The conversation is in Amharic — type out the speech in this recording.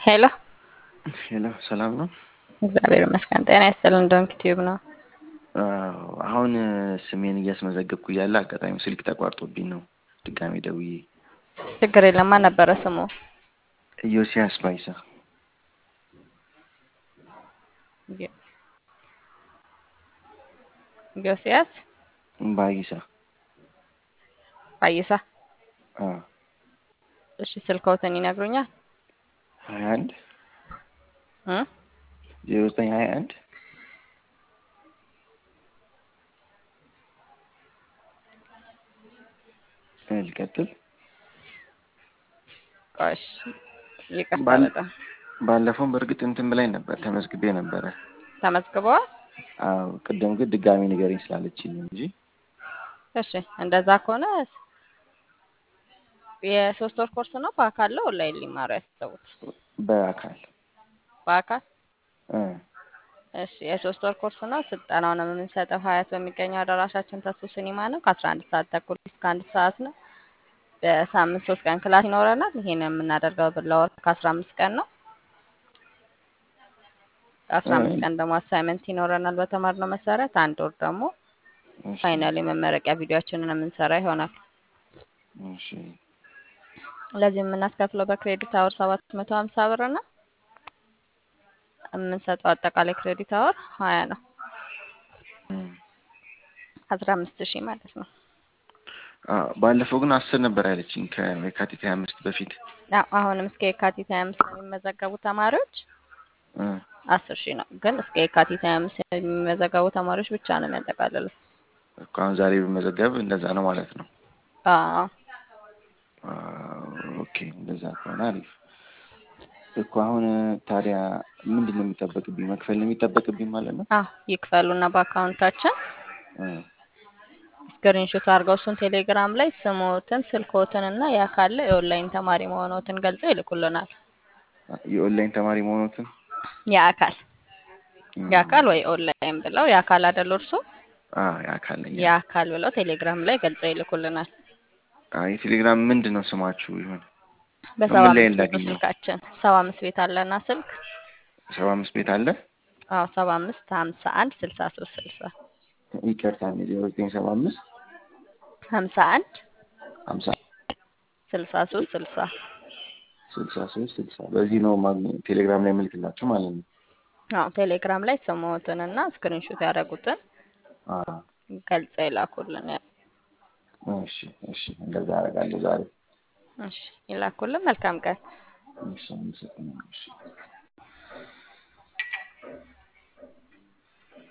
ሄሎ ሄሎ ሰላም ነው። እግዚአብሔር ይመስገን። ጤና ይስጥልን። ዶንክ ቲዩብ ነው። አሁን ስሜን እያስመዘገብኩ እያለ አጋጣሚ ስልክ ተቋርጦብኝ ነው ድጋሜ ደውዬ። ችግር የለም። ማን ነበረ ስሙ? ኢዮስያስ ባይሳ ኢዮስያስ ባይሳ። ባይሳ። እሺ ስልክዎትን ይነግሩኛል? 21 እ 0921 ልቀጥል። ቆሽ ይቅርታ በጣም ባለፈውም በእርግጥ እንትን ብላኝ ነበር፣ ተመዝግቤ ነበረ። ተመዝግበዋል? አዎ ቅድም ግን ድጋሜ ንገረኝ ስላለችኝ እንጂ። እሺ እንደዛ ከሆነ የሶስት ወር ኮርስ ነው። በአካል ነው ኦንላይን ሊማሩ ያሰቡት? በአካል በአካል። እ እሺ የሶስት ወር ኮርስ ነው። ስልጠናውን የምንሰጠው ሀያት በሚገኘው አዳራሻችን ተስፎ ሲኒማ ነው። ከ11 ሰዓት ተኩል እስከ 1 ሰዓት ነው። በሳምንት 3 ቀን ክላስ ይኖረናል። ይሄን የምናደርገው ለወር ከ15 ቀን ነው። ከ15 ቀን ደግሞ አሳይመንት ይኖረናል በተማርነው መሰረት። አንድ ወር ደግሞ እሺ ፋይናል የመመረቂያ ቪዲዮአችንን የምንሰራ ይሆናል። እሺ ለዚህ የምናስከፍለው በክሬዲት አወር 750 ብር ነው። የምንሰጠው አጠቃላይ ክሬዲት አወር 20 ነው። 15000 ማለት ነው። ባለፈው ግን 10 ነበር ያለችኝ ከየካቲት 25 በፊት። አሁንም እስከ የካቲት 25 የሚመዘገቡ ተማሪዎች 10000 ነው። ግን እስከ የካቲት 25 የሚመዘገቡ ተማሪዎች ብቻ ነው የሚያጠቃልለው። አሁን ዛሬ በመዘገብ እንደዛ ነው ማለት ነው። አዎ ኦኬ እንደዛ ከሆነ አሪፍ እኮ። አሁን ታዲያ ምንድን ነው የሚጠበቅብኝ? መክፈል ነው የሚጠበቅብኝ ማለት ነው? ይክፈሉና በአካውንታችን ስክሪንሾት አድርገው እሱን ቴሌግራም ላይ ስሞትን፣ ስልኮትን እና ያካለ የኦንላይን ተማሪ መሆኖትን ገልጸው ይልኩልናል። የኦንላይን ተማሪ መሆኖትን የአካል ወይ ኦንላይን ብለው የአካል አይደል እርሶ? የአካል ነኝ። የአካል ብለው ቴሌግራም ላይ ገልጸው ይልኩልናል። የቴሌግራም ምንድን ነው ስማችሁ? ይሁን በ75 ቤት ስልካችን 75 ቤት አለና ስልክ 75 ቤት አለ። 75 51 63 60 ይቅርታ 0975 51 50 63 60 63 60 በዚህ ነው ቴሌግራም ላይ ምልክላችሁ ማለት ነው። ቴሌግራም ላይ ስሞትንና ስክሪንሾት ያደረጉትን ገልጸው ይላኩልን። እሺ እንደዛ አደርጋለሁ ዛሬ። ይላኩልን። መልካም ቀን። እሺ